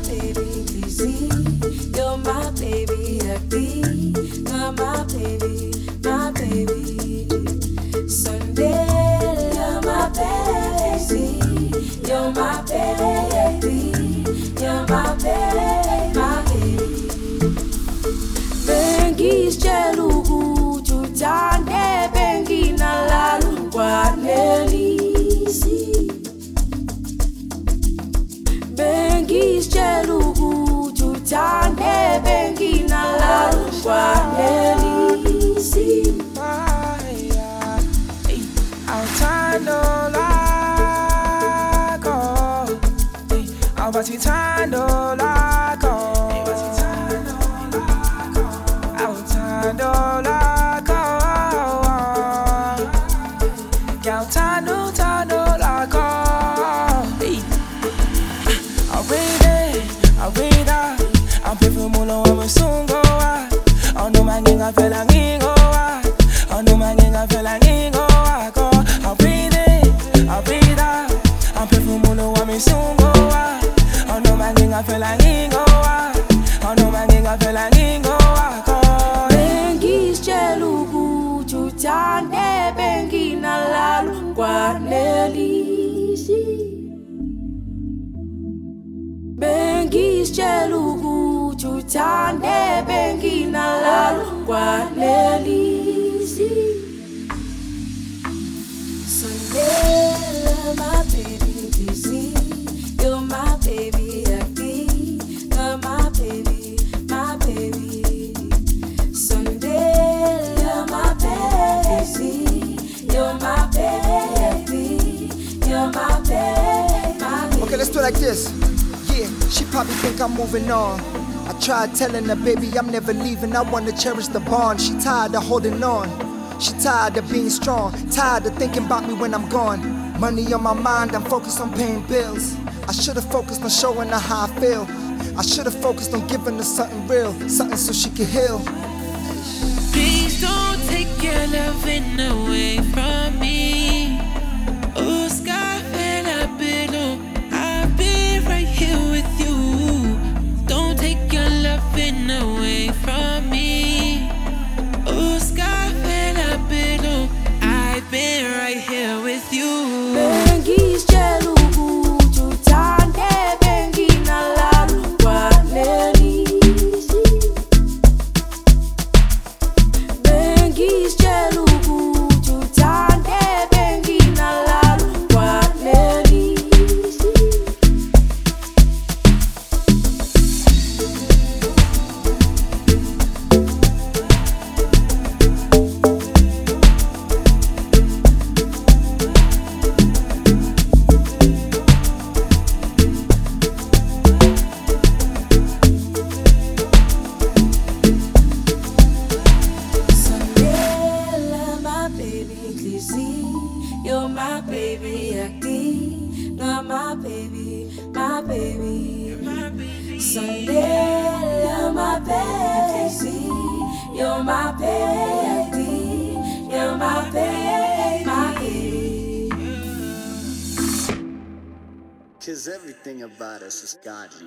baby, Lizzy. You're my baby, Agdi. You're my baby, my baby. Sunday, you're my baby. You're my baby, you're my baby, my baby. Bengi chelugu tutande bengi na lalu kwa nelisi. Bengi chelugu tutande bengi na lalu kwa nelisi. Batitando laco, outando laco, gautando laco. I wait, I'm perfect mulo, I'm a sungo. Oh no, my nigga, I feel like ningo. Oh no, my nigga, I feel like ningo. I wait, I'm perfect mulo, I'm a sungo. I feel like ningo. Oh no, my nigga, I feel like ningo. Bengi chelugu tutande bengi na lalu kwa nelisi. Bengi chelugu tutande bengi na lalu kwa nelisi. Sunday, my baby, Lizzy. You're my baby, my baby, my baby. Sunday, you're my baby. You're my baby. You're my baby, my baby. Okay, let's do it like this. Yeah, she probably think I'm moving on. I tried telling her, baby, I'm never leaving. I want to cherish the bond. She tired of holding on. She tired of being strong. Tired of thinking about me when I'm gone. Money on my mind, I'm focused on paying bills. I should've focused on showing her how I feel. I should've focused on giving her something real, something so she could heal. Please don't take your loving away from me. Oh, I've been right here with you. Don't take your loving away from me. Oh, I've been right here with you. Bengi's chelugu tutande bengi na lalu kwa nelisi. Bengi's chelugu tutande bengi na lalu kwa nelisi. You're my baby, Agdi. You're my baby, my baby. Sunday, you're my baby. You're my baby, you're my baby, my baby. 'Cause everything about us is godly.